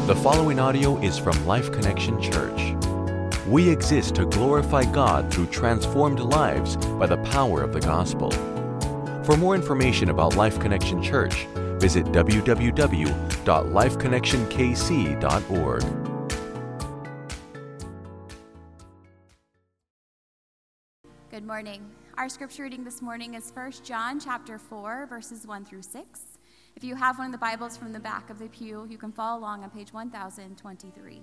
The following audio is from Life Connection Church. We exist to glorify God through transformed lives by the power of the gospel. For more information about Life Connection Church, visit www.lifeconnectionkc.org. Good morning. Our scripture reading this morning is 1 John chapter 4, verses 1 through 6. If you have one of the Bibles from the back of the pew, you can follow along on page 1023.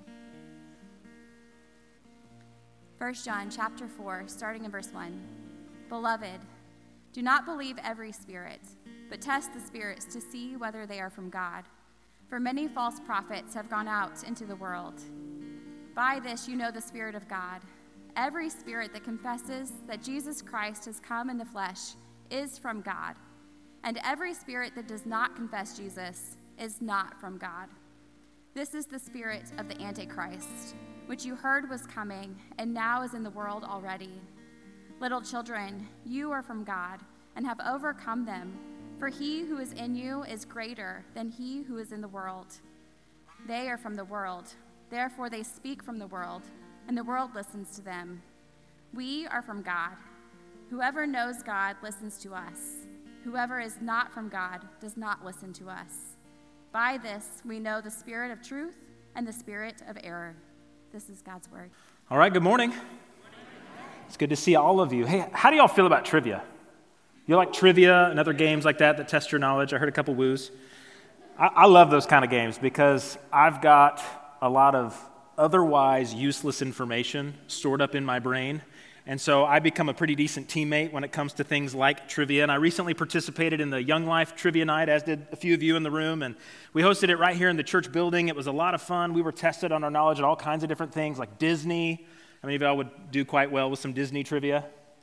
1 John chapter 4, starting in verse 1. Beloved, do not believe every spirit, but test the spirits to see whether they are from God. For many false prophets have gone out into the world. By this you know the Spirit of God. Every spirit that confesses that Jesus Christ has come in the flesh is from God, and every spirit that does not confess Jesus is not from God. This is the spirit of the Antichrist, which you heard was coming and now is in the world already. Little children, you are from God and have overcome them, for he who is in you is greater than he who is in the world. They are from the world, therefore they speak from the world, and the world listens to them. We are from God. Whoever knows God listens to us. Whoever is not from God does not listen to us. By this we know the spirit of truth and the spirit of error. This is God's word. All right, good morning. It's good to see all of you. Hey, how do y'all feel about trivia? You like trivia and other games like that test your knowledge? I heard a couple woos. I love those kind of games because I've got a lot of otherwise useless information stored up in my brain. And so I become a pretty decent teammate when it comes to things like trivia. And I recently participated in the Young Life Trivia Night, as did a few of you in the room. And we hosted it right here in the church building. It was a lot of fun. We were tested on our knowledge of all kinds of different things like Disney. How many of y'all would do quite well with some Disney trivia?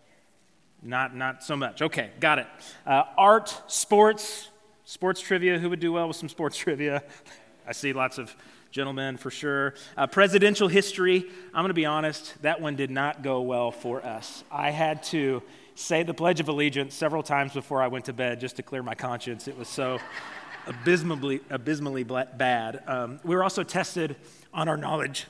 Not so much. Okay, got it. Art, sports trivia. Who would do well with some sports trivia? I see lots of gentlemen for sure. Presidential history, I'm going to be honest, that one did not go well for us. I had to say the Pledge of Allegiance several times before I went to bed just to clear my conscience. It was so abysmally bad. We were also tested on our knowledge,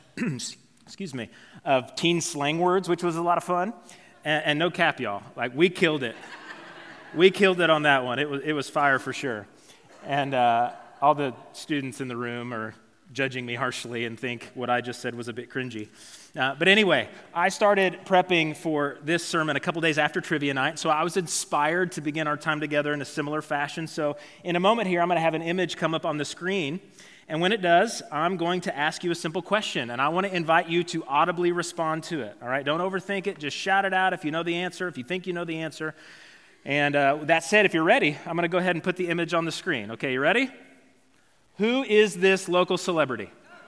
of teen slang words, which was a lot of fun. And no cap, y'all. Like, we killed it. We killed it on that one. It was fire for sure. And all the students in the room are judging me harshly and think what I just said was a bit cringy. But anyway, I started prepping for this sermon a couple days after trivia night, so I was inspired to begin our time together in a similar fashion. So in a moment here, I'm going to have an image come up on the screen, and when it does, I'm going to ask you a simple question, and I want to invite you to audibly respond to it, all right? Don't overthink it. Just shout it out if you know the answer, if you think you know the answer. And that said, if you're ready, I'm going to go ahead and put the image on the screen. Okay, you ready? Who is this local celebrity?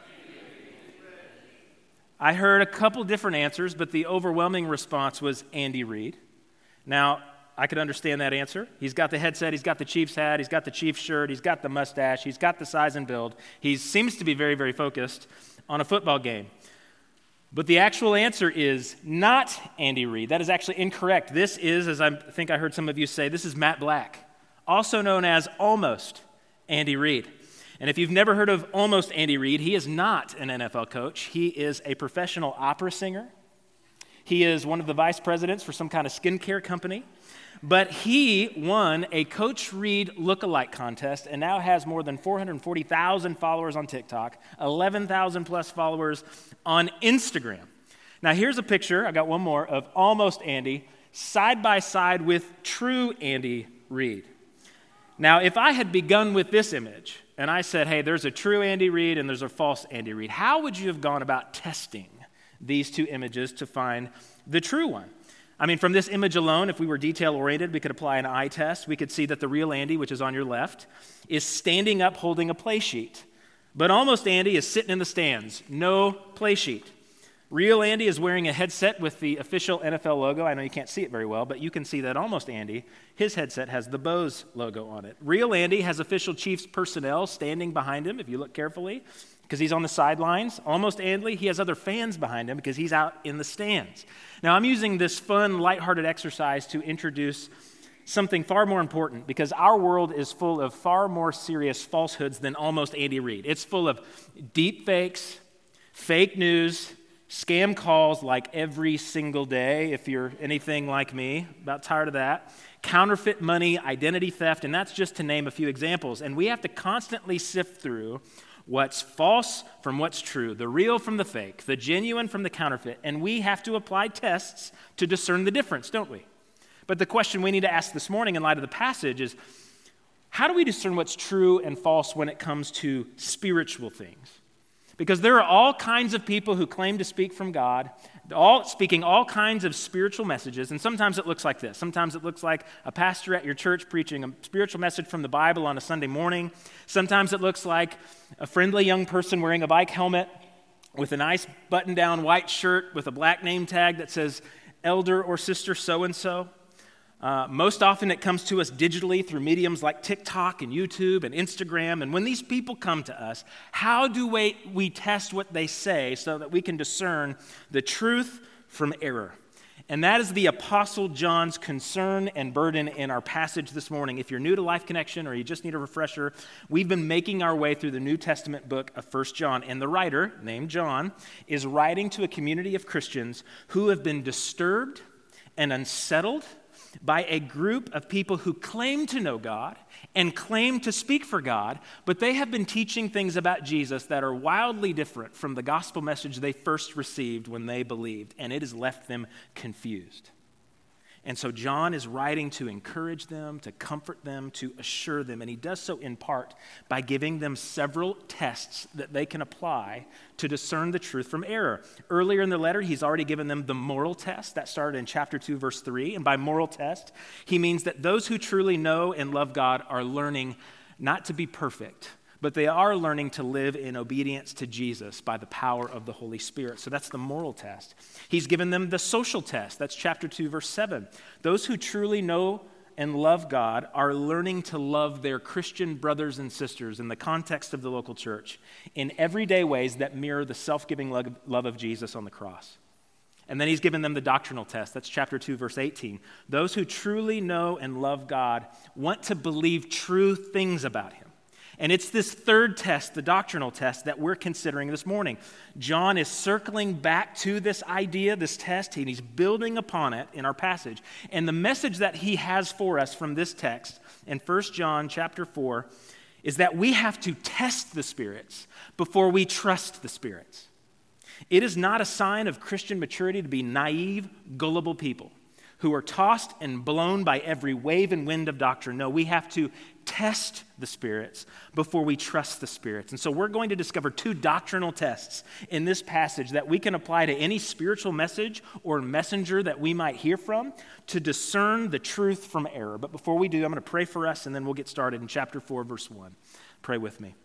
I heard a couple different answers, but the overwhelming response was Andy Reid. Now, I could understand that answer. He's got the headset, he's got the Chiefs hat, he's got the Chiefs shirt, he's got the mustache, he's got the size and build. He seems to be very, very focused on a football game. But the actual answer is not Andy Reid. That is actually incorrect. This is, as I think I heard some of you say, this is Matt Black, also known as Almost Andy Reid. And if you've never heard of Almost Andy Reid, he is not an NFL coach. He is a professional opera singer. He is one of the vice presidents for some kind of skincare company. But he won a Coach Reid lookalike contest and now has more than 440,000 followers on TikTok, 11,000 plus followers on Instagram. Now here's a picture, I got one more, of Almost Andy side by side with true Andy Reid. Now if I had begun with this image, and I said, hey, there's a true Andy Reid and there's a false Andy Reid, how would you have gone about testing these two images to find the true one? I mean, from this image alone, if we were detail-oriented, we could apply an eye test. We could see that the real Andy, which is on your left, is standing up holding a play sheet. But Almost Andy is sitting in the stands, no play sheet. Real Andy is wearing a headset with the official NFL logo. I know you can't see it very well, but you can see that Almost Andy, his headset has the Bose logo on it. Real Andy has official Chiefs personnel standing behind him, if you look carefully, because he's on the sidelines. Almost Andy, he has other fans behind him because he's out in the stands. Now, I'm using this fun, lighthearted exercise to introduce something far more important, because our world is full of far more serious falsehoods than almost Andy Reid. It's full of deep fakes, fake news, scam calls like every single day, if you're anything like me, about tired of that, counterfeit money, identity theft, and that's just to name a few examples. And we have to constantly sift through what's false from what's true, the real from the fake, the genuine from the counterfeit, and we have to apply tests to discern the difference, don't we? But the question we need to ask this morning in light of the passage is, how do we discern what's true and false when it comes to spiritual things? Because there are all kinds of people who claim to speak from God, speaking all kinds of spiritual messages, and sometimes it looks like this. Sometimes it looks like a pastor at your church preaching a spiritual message from the Bible on a Sunday morning. Sometimes it looks like a friendly young person wearing a bike helmet with a nice button-down white shirt with a black name tag that says elder or sister so-and-so. Most often it comes to us digitally through mediums like TikTok and YouTube and Instagram. And when these people come to us, how do we test what they say so that we can discern the truth from error? And that is the Apostle John's concern and burden in our passage this morning. If you're new to Life Connection or you just need a refresher, we've been making our way through the New Testament book of 1 John. And the writer, named John, is writing to a community of Christians who have been disturbed and unsettled by a group of people who claim to know God and claim to speak for God, but they have been teaching things about Jesus that are wildly different from the gospel message they first received when they believed, and it has left them confused. And so John is writing to encourage them, to comfort them, to assure them, and he does so in part by giving them several tests that they can apply to discern the truth from error. Earlier in the letter, he's already given them the moral test. That started in chapter 2, verse 3. And by moral test, he means that those who truly know and love God are learning not to be perfect, but they are learning to live in obedience to Jesus by the power of the Holy Spirit. So that's the moral test. He's given them the social test. That's chapter 2, verse 7. Those who truly know and love God are learning to love their Christian brothers and sisters in the context of the local church in everyday ways that mirror the self-giving love of Jesus on the cross. And then he's given them the doctrinal test. That's chapter 2, verse 18. Those who truly know and love God want to believe true things about him. And it's this third test, the doctrinal test, that we're considering this morning. John is circling back to this idea, this test, and he's building upon it in our passage. And the message that he has for us from this text in 1 John chapter 4 is that we have to test the spirits before we trust the spirits. It is not a sign of Christian maturity to be naive, gullible people who are tossed and blown by every wave and wind of doctrine. No, we have to test the spirits before we trust the spirits. And so we're going to discover two doctrinal tests in this passage that we can apply to any spiritual message or messenger that we might hear from to discern the truth from error. But before we do, I'm going to pray for us, and then we'll get started in chapter 4, verse 1. Pray with me.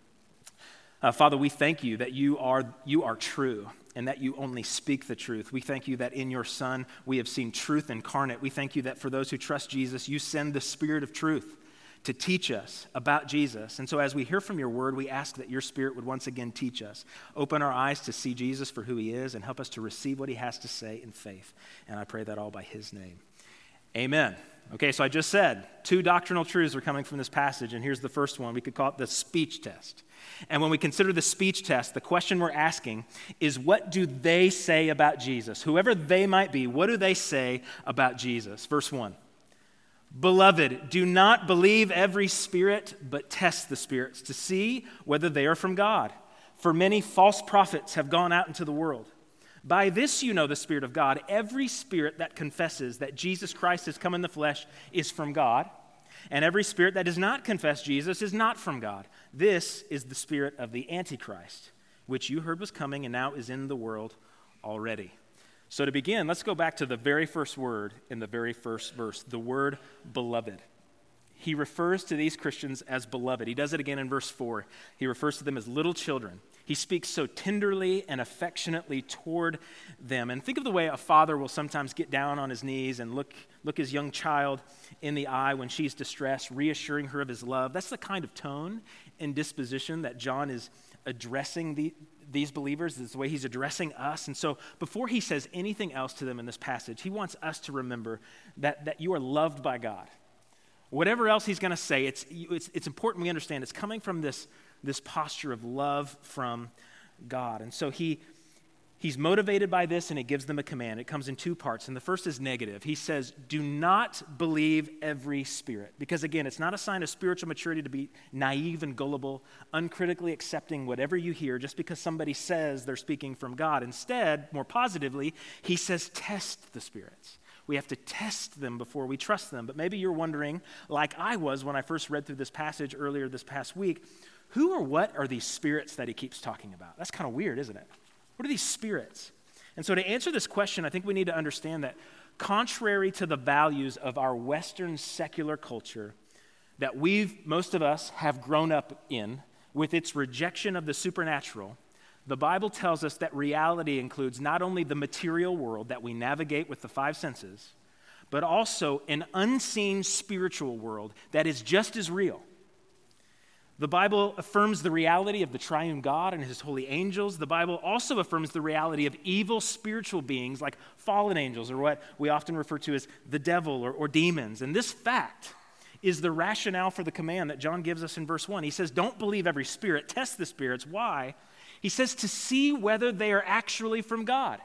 Father, we thank you that you are true and that you only speak the truth. We thank you that in your Son we have seen truth incarnate. We thank you that for those who trust Jesus, you send the Spirit of truth to teach us about Jesus. And so as we hear from your word, we ask that your Spirit would once again teach us. Open our eyes to see Jesus for who he is and help us to receive what he has to say in faith. And I pray that all by his name. Amen. Okay, so I just said two doctrinal truths are coming from this passage, and here's the first one. We could call it the speech test. And when we consider the speech test, the question we're asking is, what do they say about Jesus? Whoever they might be, what do they say about Jesus? Verse 1. Beloved, do not believe every spirit, but test the spirits to see whether they are from God. For many false prophets have gone out into the world. By this you know the Spirit of God. Every spirit that confesses that Jesus Christ has come in the flesh is from God, and every spirit that does not confess Jesus is not from God. This is the spirit of the Antichrist, which you heard was coming and now is in the world already. So to begin, let's go back to the very first word in the very first verse, the word beloved. He refers to these Christians as beloved. He does it again in verse 4. He refers to them as little children. He speaks so tenderly and affectionately toward them. And think of the way a father will sometimes get down on his knees and look his young child in the eye when she's distressed, reassuring her of his love. That's the kind of tone and disposition that John is addressing these believers. This is the way he's addressing us. And so before he says anything else to them in this passage, he wants us to remember that you are loved by God, Whatever else he's going to say, it's important we understand it's coming from this posture of love from God. And so he's motivated by this, and he gives them a command. It comes in two parts, and the first is negative. He says, do not believe every spirit. Because again, it's not a sign of spiritual maturity to be naive and gullible, uncritically accepting whatever you hear just because somebody says they're speaking from God. Instead, more positively, he says, test the spirits. We have to test them before we trust them. But maybe you're wondering, like I was when I first read through this passage earlier this past week, who or what are these spirits that he keeps talking about? That's kind of weird, isn't it? What are these spirits? And so to answer this question, I think we need to understand that contrary to the values of our Western secular culture that most of us have grown up in, with its rejection of the supernatural, the Bible tells us that reality includes not only the material world that we navigate with the five senses, but also an unseen spiritual world that is just as real. The Bible affirms the reality of the triune God and his holy angels. The Bible also affirms the reality of evil spiritual beings like fallen angels, or what we often refer to as the devil or demons. And this fact is the rationale for the command that John gives us in verse 1. He says, don't believe every spirit, test the spirits. Why? He says to see whether they are actually from God.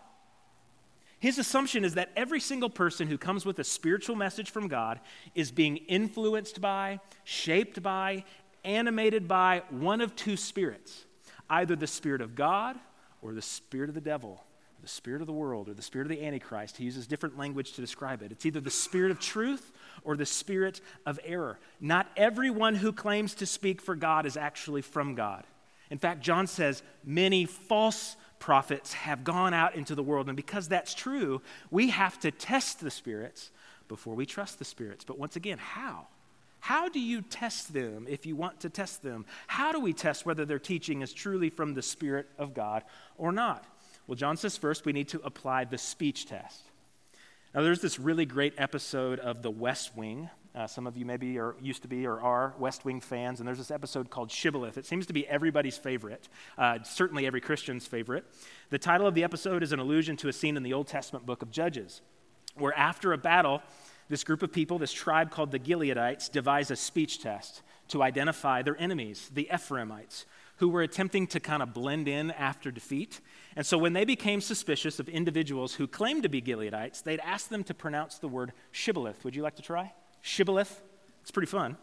His assumption is that every single person who comes with a spiritual message from God is being influenced by, shaped by, animated by one of two spirits, either the Spirit of God or the spirit of the devil, the spirit of the world, or the spirit of the Antichrist. He uses different language to describe it. It's either the spirit of truth or the spirit of error. Not everyone who claims to speak for God is actually from God. In fact, John says many false prophets have gone out into the world, and because that's true, we have to test the spirits before we trust the spirits. But once again, how? How do you test them if you want to test them? How do we test whether their teaching is truly from the Spirit of God or not? Well, John says first we need to apply the speech test. Now, there's this really great episode of The West Wing. Some of you maybe used to be or are West Wing fans, and there's this episode called Shibboleth. It seems to be everybody's favorite, certainly every Christian's favorite. The title of the episode is an allusion to a scene in the Old Testament book of Judges, where after a battle, this group of people, this tribe called the Gileadites, devise a speech test to identify their enemies, the Ephraimites, who were attempting to kind of blend in after defeat. And so when they became suspicious of individuals who claimed to be Gileadites, they'd ask them to pronounce the word Shibboleth. Would you like to try? Shibboleth? It's pretty fun.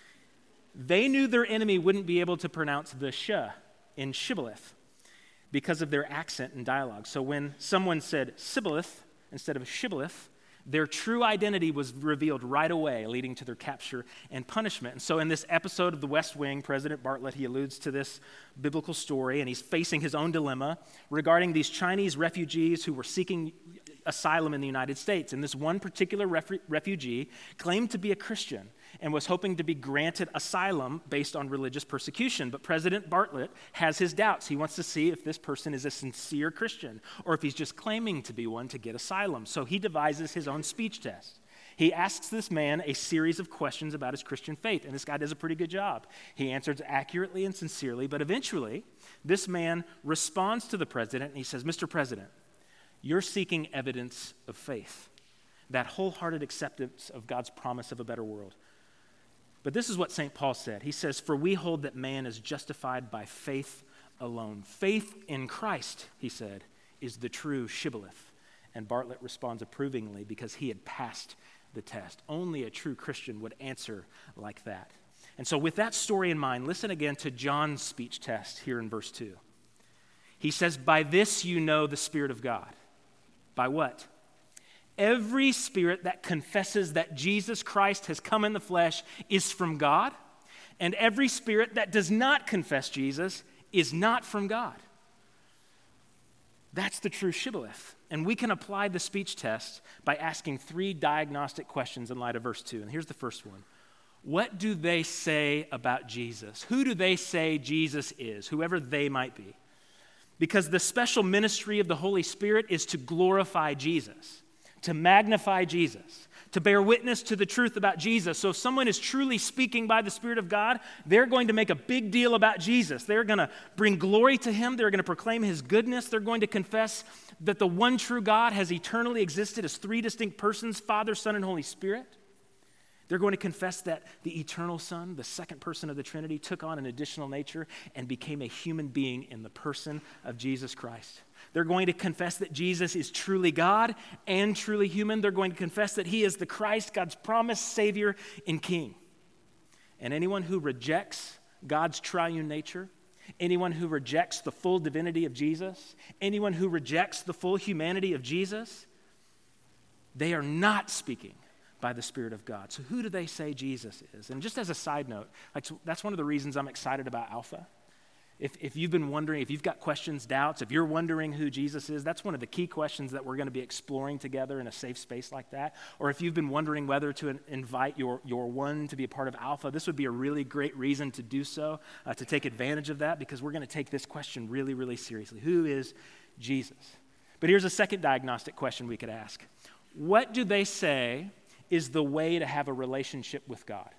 They knew their enemy wouldn't be able to pronounce the sh in Shibboleth because of their accent and dialogue. So when someone said Sibboleth instead of Shibboleth, their true identity was revealed right away, leading to their capture and punishment. And so in this episode of The West Wing, President Bartlett, he alludes to this biblical story, and he's facing his own dilemma regarding these Chinese refugees who were seeking asylum in the United States. And this one particular refugee claimed to be a Christian and was hoping to be granted asylum based on religious persecution. But President Bartlett has his doubts. He wants to see if this person is a sincere Christian or if he's just claiming to be one to get asylum. So he devises his own speech test. He asks this man a series of questions about his Christian faith, and this guy does a pretty good job. He answers accurately and sincerely, but eventually, this man responds to the president, and he says, Mr. President, you're seeking evidence of faith, that wholehearted acceptance of God's promise of a better world. But this is what St. Paul said. He says, for we hold that man is justified by faith alone. Faith in Christ, he said, is the true Shibboleth. And Bartlett responds approvingly because he had passed the test. Only a true Christian would answer like that. And so with that story in mind, listen again to John's speech test here in verse 2. He says, by this you know the Spirit of God. By what? Every spirit that confesses that Jesus Christ has come in the flesh is from God, and every spirit that does not confess Jesus is not from God. That's the true Shibboleth. And we can apply the speech test by asking 3 diagnostic questions in light of verse 2. And here's the first one. What do they say about Jesus? Who do they say Jesus is, whoever they might be? Because the special ministry of the Holy Spirit is to glorify Jesus, to magnify Jesus, to bear witness to the truth about Jesus. So if someone is truly speaking by the Spirit of God, they're going to make a big deal about Jesus. They're going to bring glory to him. They're going to proclaim his goodness. They're going to confess that the one true God has eternally existed as 3 distinct persons, Father, Son, and Holy Spirit. They're going to confess that the eternal Son, the second person of the Trinity, took on an additional nature and became a human being in the person of Jesus Christ. They're going to confess that Jesus is truly God and truly human. They're going to confess that he is the Christ, God's promised Savior and King. And anyone who rejects God's triune nature, anyone who rejects the full divinity of Jesus, anyone who rejects the full humanity of Jesus, they are not speaking by the Spirit of God. So who do they say Jesus is? And just as a side note, that's one of the reasons I'm excited about Alpha. If you've been wondering, if you've got questions, doubts, if you're wondering who Jesus is, that's one of the key questions that we're going to be exploring together in a safe space like that. Or if you've been wondering whether to invite your one to be a part of Alpha, this would be a really great reason to do so, to take advantage of that, because we're going to take this question really, really seriously. Who is Jesus? But here's a second diagnostic question we could ask. What do they say is the way to have a relationship with God?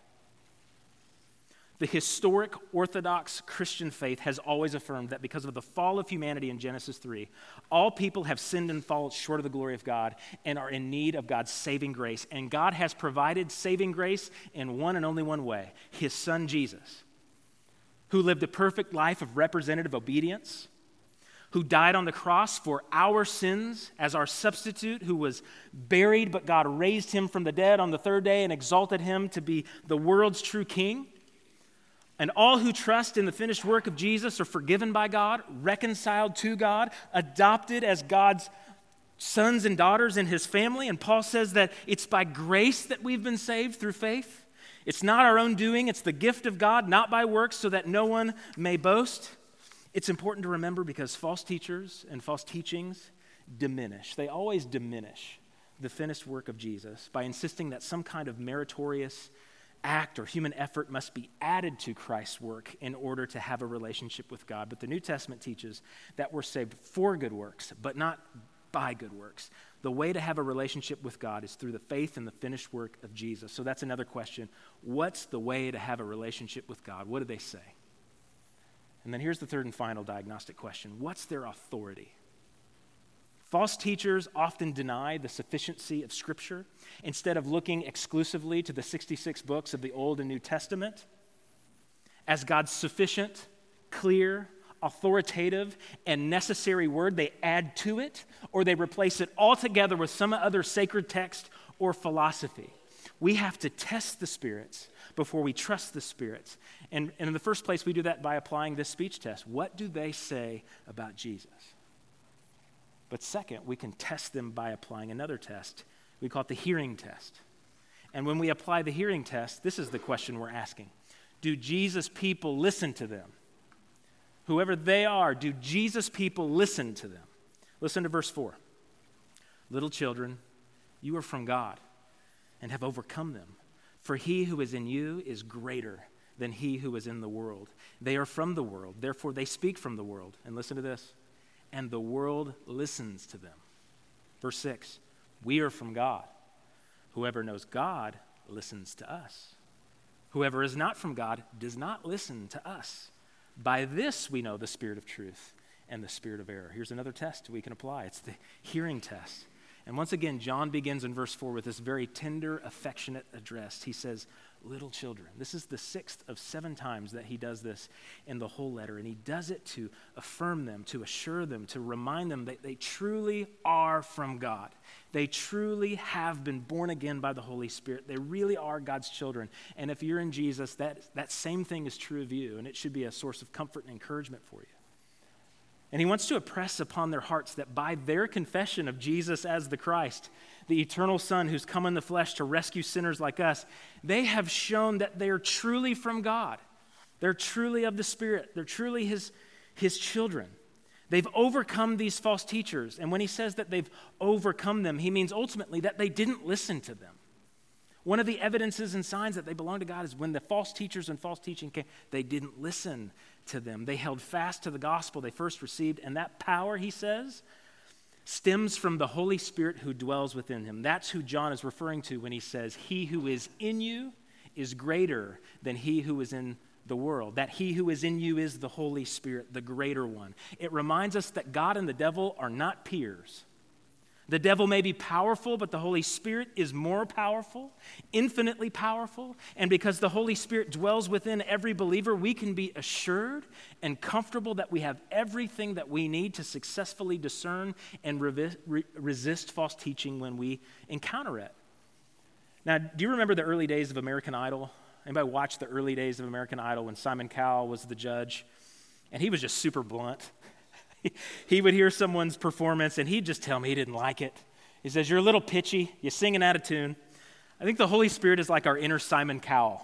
The historic Orthodox Christian faith has always affirmed that because of the fall of humanity in Genesis 3, all people have sinned and fallen short of the glory of God and are in need of God's saving grace. And God has provided saving grace in one and only one way, his Son Jesus, who lived a perfect life of representative obedience, who died on the cross for our sins as our substitute, who was buried, but God raised him from the dead on the third day and exalted him to be the world's true king. And all who trust in the finished work of Jesus are forgiven by God, reconciled to God, adopted as God's sons and daughters in his family. And Paul says that it's by grace that we've been saved through faith. It's not our own doing, it's the gift of God, not by works, so that no one may boast. It's important to remember because false teachers and false teachings diminish. They always diminish the finished work of Jesus by insisting that some kind of meritorious act or human effort must be added to Christ's work in order to have a relationship with God. But the New Testament teaches that we're saved for good works, but not by good works. The way to have a relationship with God is through the faith and the finished work of Jesus. So that's another question. What's the way to have a relationship with God? What do they say? And then here's the third and final diagnostic question. What's their authority? False teachers often deny the sufficiency of Scripture. Instead of looking exclusively to the 66 books of the Old and New Testament as God's sufficient, clear, authoritative, and necessary word, they add to it, or they replace it altogether with some other sacred text or philosophy. We have to test the spirits before we trust the spirits. And in the first place, we do that by applying this speech test. What do they say about Jesus? But second, we can test them by applying another test. We call it the hearing test. And when we apply the hearing test, this is the question we're asking. Do Jesus people listen to them? Whoever they are, do Jesus people listen to them? Listen to verse 4. Little children, you are from God and have overcome them. For he who is in you is greater than he who is in the world. They are from the world, therefore they speak from the world. And listen to this. And the world listens to them. Verse 6, we are from God. Whoever knows God listens to us. Whoever is not from God does not listen to us. By this we know the spirit of truth and the spirit of error. Here's another test we can apply. It's the hearing test. And once again, John begins in verse 4 with this very tender, affectionate address. He says, little children. This is the 6th of 7 times that he does this in the whole letter. And he does it to affirm them, to assure them, to remind them that they truly are from God. They truly have been born again by the Holy Spirit. They really are God's children. And if you're in Jesus, that same thing is true of you. And it should be a source of comfort and encouragement for you. And he wants to impress upon their hearts that by their confession of Jesus as the Christ, the eternal Son who's come in the flesh to rescue sinners like us, they have shown that they are truly from God. They're truly of the Spirit. They're truly his children. They've overcome these false teachers. And when he says that they've overcome them, he means ultimately that they didn't listen to them. One of the evidences and signs that they belong to God is when the false teachers and false teaching came, they didn't listen to them. They held fast to the gospel they first received, and that power, he says, stems from the Holy Spirit who dwells within him. That's who John is referring to when he says, he who is in you is greater than he who is in the world. That he who is in you is the Holy Spirit, the greater one. It reminds us that God and the devil are not peers. The devil may be powerful, but the Holy Spirit is more powerful, infinitely powerful. And because the Holy Spirit dwells within every believer, we can be assured and comfortable that we have everything that we need to successfully discern and resist false teaching when we encounter it. Now, do you remember the early days of American Idol? Anybody watch the early days of American Idol when Simon Cowell was the judge? And he was just super blunt. He would hear someone's performance, and he'd just tell me he didn't like it. He says, you're a little pitchy. You're singing out of tune. I think the Holy Spirit is like our inner Simon Cowell.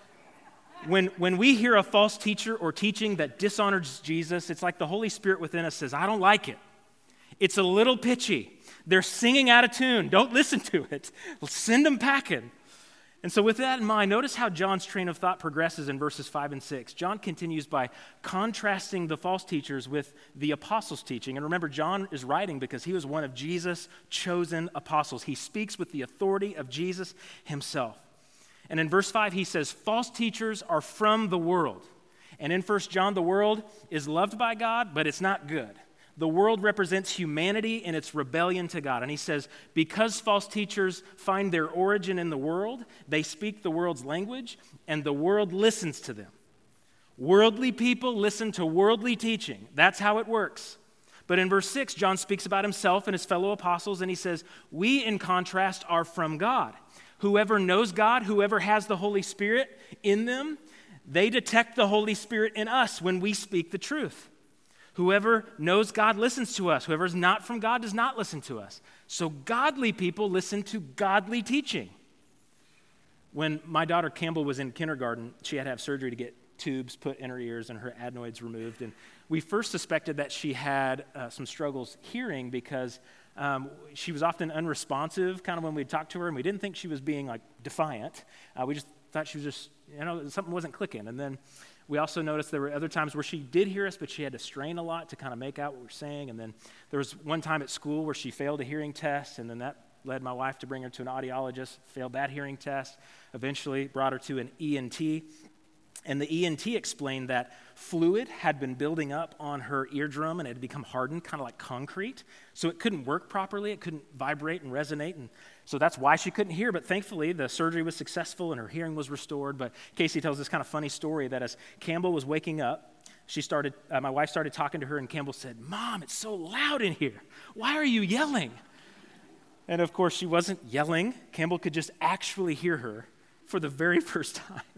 When we hear a false teacher or teaching that dishonors Jesus, it's like the Holy Spirit within us says, I don't like it. It's a little pitchy. They're singing out of tune. Don't listen to it. Send them packing. And so with that in mind, notice how John's train of thought progresses in verses 5 and 6. John continues by contrasting the false teachers with the apostles' teaching. And remember, John is writing because he was one of Jesus' chosen apostles. He speaks with the authority of Jesus himself. And in verse 5, he says, false teachers are from the world. And in 1 John, the world is loved by God, but it's not good. The world represents humanity in its rebellion to God. And he says, because false teachers find their origin in the world, they speak the world's language, and the world listens to them. Worldly people listen to worldly teaching. That's how it works. But in verse 6, John speaks about himself and his fellow apostles, and he says, we, in contrast, are from God. Whoever knows God, whoever has the Holy Spirit in them, they detect the Holy Spirit in us when we speak the truth. Whoever knows God listens to us. Whoever is not from God does not listen to us. So godly people listen to godly teaching. When my daughter Campbell was in kindergarten, she had to have surgery to get tubes put in her ears and her adenoids removed. And we first suspected that she had some struggles hearing because she was often unresponsive kind of when we'd talk to her, and we didn't think she was being like defiant. We just thought she was just, something wasn't clicking. And then we also noticed there were other times where she did hear us, but she had to strain a lot to kind of make out what we're saying. And then there was one time at school where she failed a hearing test, and then that led my wife to bring her to an audiologist, failed that hearing test, eventually brought her to an ENT. And the ENT explained that fluid had been building up on her eardrum and it had become hardened, kind of like concrete. So it couldn't work properly. It couldn't vibrate and resonate. And so that's why she couldn't hear. But thankfully, the surgery was successful and her hearing was restored. But Casey tells this kind of funny story that as Campbell was waking up, my wife started talking to her, and Campbell said, "Mom, it's so loud in here. Why are you yelling?" And of course, she wasn't yelling. Campbell could just actually hear her for the very first time.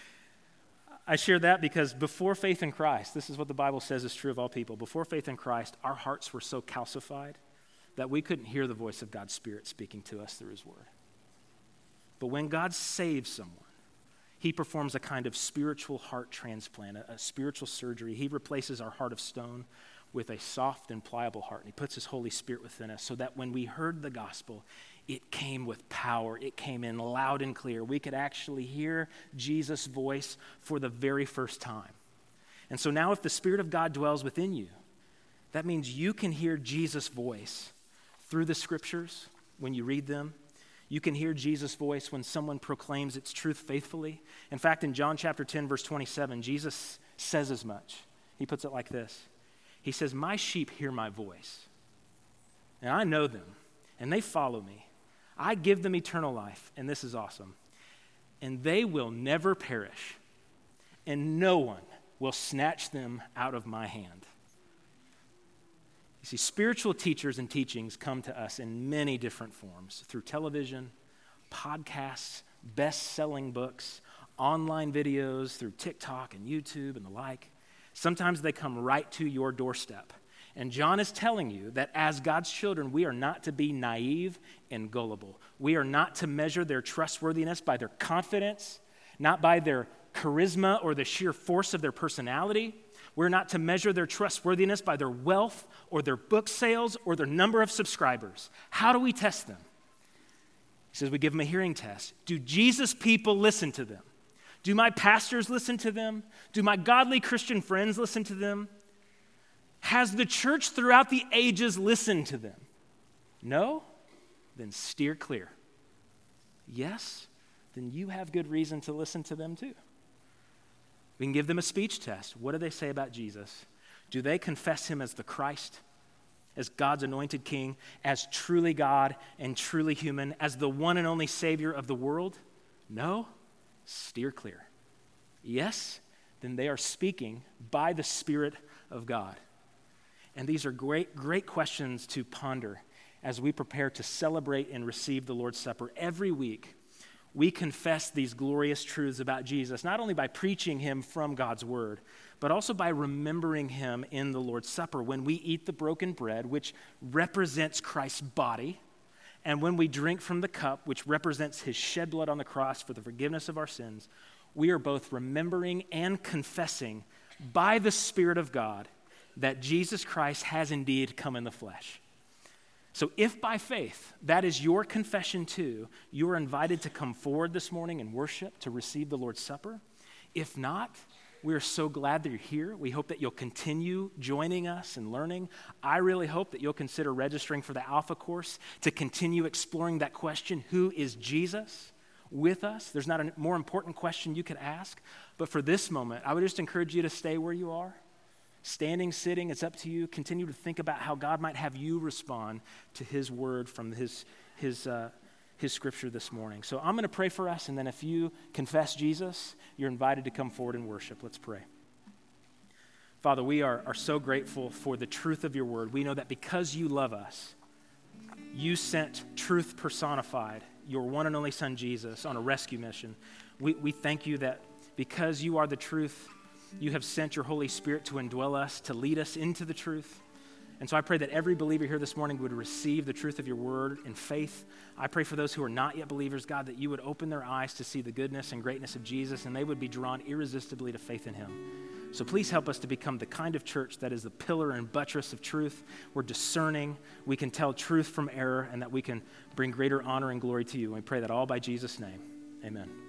I share that because before faith in Christ, this is what the Bible says is true of all people. Before faith in Christ, our hearts were so calcified that we couldn't hear the voice of God's Spirit speaking to us through his word. But when God saves someone, he performs a kind of spiritual heart transplant, a spiritual surgery. He replaces our heart of stone with a soft and pliable heart, and he puts his Holy Spirit within us so that when we heard the gospel, it came with power. It came in loud and clear. We could actually hear Jesus' voice for the very first time. And so now if the Spirit of God dwells within you, that means you can hear Jesus' voice through the scriptures when you read them. You can hear Jesus' voice when someone proclaims its truth faithfully. In fact, in John chapter 10, verse 27, Jesus says as much. He puts it like this. He says, "My sheep hear my voice, and I know them, and they follow me. I give them eternal life," and this is awesome, "and they will never perish, and no one will snatch them out of my hand." You see, spiritual teachers and teachings come to us in many different forms, through television, podcasts, best-selling books, online videos, through TikTok and YouTube and the like. Sometimes they come right to your doorstep. And John is telling you that as God's children, we are not to be naive and gullible. We are not to measure their trustworthiness by their confidence, not by their charisma or the sheer force of their personality. We're not to measure their trustworthiness by their wealth or their book sales or their number of subscribers. How do we test them? He says we give them a hearing test. Do Jesus people listen to them? Do my pastors listen to them? Do my godly Christian friends listen to them? Has the church throughout the ages listened to them? No? Then steer clear. Yes? Then you have good reason to listen to them too. We can give them a speech test. What do they say about Jesus? Do they confess him as the Christ? as God's anointed king, as truly God and truly human, as the one and only Savior of the world? No, steer clear. Yes, then they are speaking by the Spirit of God. And these are great questions to ponder as we prepare to celebrate and receive the Lord's Supper. Every week, we confess these glorious truths about Jesus, not only by preaching him from God's word, but also by remembering him in the Lord's Supper when we eat the broken bread, which represents Christ's body, and when we drink from the cup, which represents his shed blood on the cross for the forgiveness of our sins. We are both remembering and confessing by the Spirit of God that Jesus Christ has indeed come in the flesh. So if by faith that is your confession too, you are invited to come forward this morning and worship to receive the Lord's Supper. If not, we are so glad that you're here. We hope that you'll continue joining us and learning. I really hope that you'll consider registering for the Alpha course to continue exploring that question, who is Jesus, with us. There's not a more important question you could ask. But for this moment, I would just encourage you to stay where you are. Standing, sitting, it's up to you. Continue to think about how God might have you respond to his word from his scripture this morning. So I'm going to pray for us, and then if you confess Jesus, you're invited to come forward and worship. Let's pray. Father, we are so grateful for the truth of your word. We know that because you love us, you sent truth personified, your one and only Son, Jesus, on a rescue mission. We thank you that because you are the truth, you have sent your Holy Spirit to indwell us, to lead us into the truth. And so I pray that every believer here this morning would receive the truth of your word in faith. I pray for those who are not yet believers, God, that you would open their eyes to see the goodness and greatness of Jesus, and they would be drawn irresistibly to faith in him. So please help us to become the kind of church that is the pillar and buttress of truth. We're discerning, we can tell truth from error, and that we can bring greater honor and glory to you. And we pray that all by Jesus' name. Amen.